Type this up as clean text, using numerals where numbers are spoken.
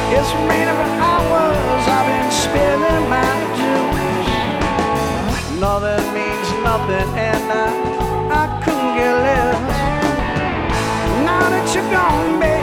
It's made of hours I've been spilling my juice. Nothing means nothing, and I couldn't get less. Now that you're gone, baby,